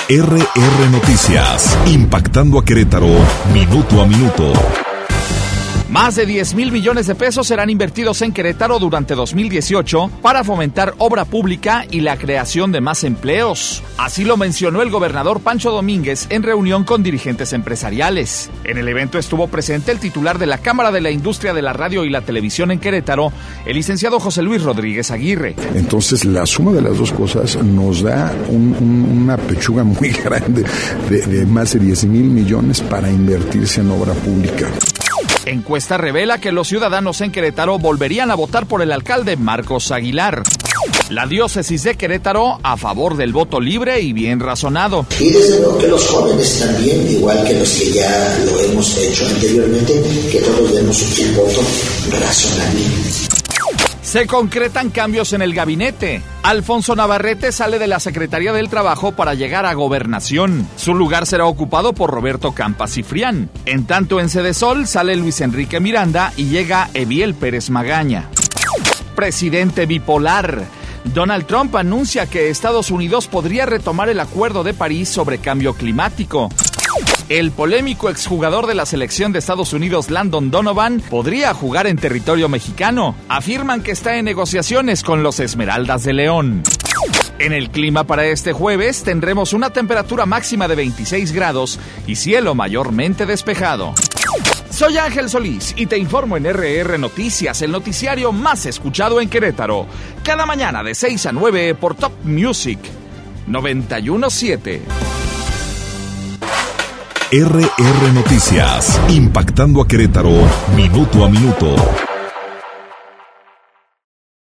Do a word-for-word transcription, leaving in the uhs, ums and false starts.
R R Noticias, impactando a Querétaro, minuto a minuto. Más de diez mil millones de pesos serán invertidos en Querétaro durante dos mil dieciocho para fomentar obra pública y la creación de más empleos. Así lo mencionó el gobernador Pancho Domínguez en reunión con dirigentes empresariales. En el evento estuvo presente el titular de la Cámara de la Industria de la Radio y la Televisión en Querétaro, el licenciado José Luis Rodríguez Aguirre. Entonces, la suma de las dos cosas nos da un, un, una pechuga muy grande de, de más de diez mil millones para invertirse en obra pública. Encuesta revela que los ciudadanos en Querétaro volverían a votar por el alcalde Marcos Aguilar. La diócesis de Querétaro a favor del voto libre y bien razonado. Y desde luego que los jóvenes también, igual que los que ya lo hemos hecho anteriormente, que todos demos un voto razonable. Se concretan cambios en el gabinete. Alfonso Navarrete sale de la Secretaría del Trabajo para llegar a Gobernación. Su lugar será ocupado por Roberto Campa Cifrián. En tanto, en Sedesol sale Luis Enrique Miranda y llega Eviel Pérez Magaña. Presidente bipolar. Donald Trump anuncia que Estados Unidos podría retomar el Acuerdo de París sobre cambio climático. El polémico exjugador de la selección de Estados Unidos, Landon Donovan, podría jugar en territorio mexicano. Afirman que está en negociaciones con los Esmeraldas de León. En el clima para este jueves tendremos una temperatura máxima de veintiséis grados y cielo mayormente despejado. Soy Ángel Solís y te informo en R R Noticias, el noticiario más escuchado en Querétaro. Cada mañana de seis a nueve por Top Music noventa y uno punto siete. R R Noticias, impactando a Querétaro, minuto a minuto.